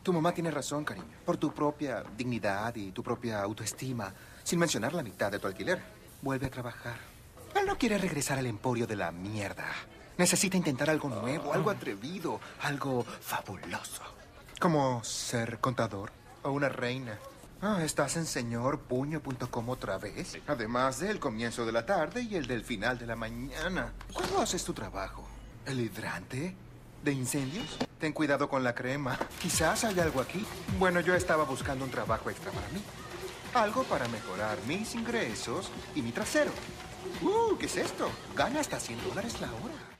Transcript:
Tu mamá tiene razón, cariño. Por tu propia dignidad y tu propia autoestima, sin mencionar la mitad de tu alquiler, vuelve a trabajar. Él no quiere regresar al emporio de la mierda. Necesita intentar algo nuevo, algo atrevido, algo fabuloso. Como ser contador o una reina. ¿Estás en señorpuño.com otra vez? Además del comienzo de la tarde y el del final de la mañana. ¿Cuándo haces tu trabajo? ¿El hidrante? ¿De incendios? Ten cuidado con la crema. Quizás haya algo aquí. Bueno, yo estaba buscando un trabajo extra para mí. Algo para mejorar mis ingresos y mi trasero. ¿Qué es esto? Gana hasta $100 la hora.